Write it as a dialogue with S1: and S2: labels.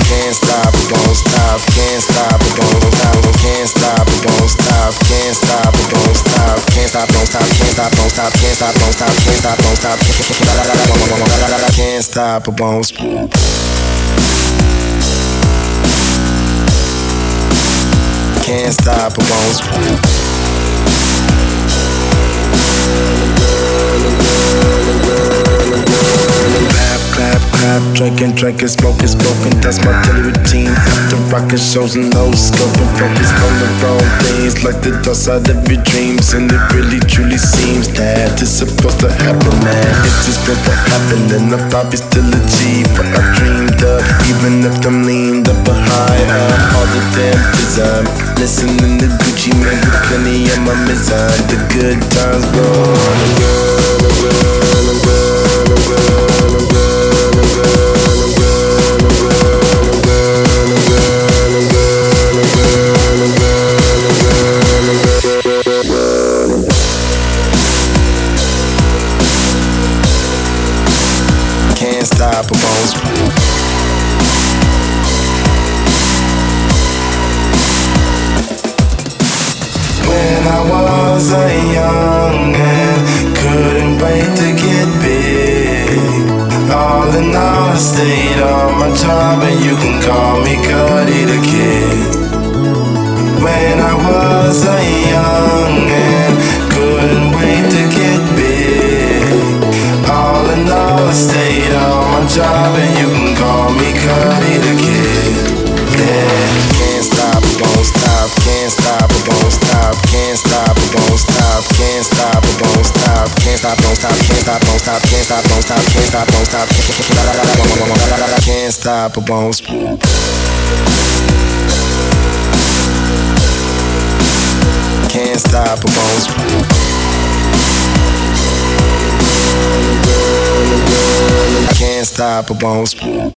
S1: Can't stop, it don't stop. Can't stop, it don't stop. Can't stop, it don't stop. Can't stop, it don't stop. Can't stop, don't stop. Can't stop, don't stop. Can't stop, don't stop. Can't stop, don't stop. Can't stop, it won't stop. Can't stop, it won't stop. Drinking, smoking, that's my daily routine. After rockin' shows and no scoping, focus on the wrong things, like the dark side of your dreams. And it really truly seems that it's supposed to happen, man. It's just supposed to happen, and I'll probably still achieve what I dreamed of, even if I'm leaned up high up all the damn design. Listening to Gucci Mane with plenty of my mizan. The good times roll on and roll and roll and roll and roll and roll. Can't stop, it won't stop. When I was a young man, couldn't wait to get big. All in all, I stayed on my job, and you can call me Cuddy the Kid. When I was a young man, couldn't wait to get big. All in all, I stayed on my job, and you can call me Cuddy the Kid. Yeah. Can't stop, it don't stop. Can't stop, it don't stop. Can't stop, it don't stop. Can't stop, it don't stop. Can't stop, don't stop. Can't stop, don't stop. Can't stop, don't stop. Can't stop, don't stop. Can't stop, it won't stop. Can't stop, it won't stop. Can't stop, it won't stop.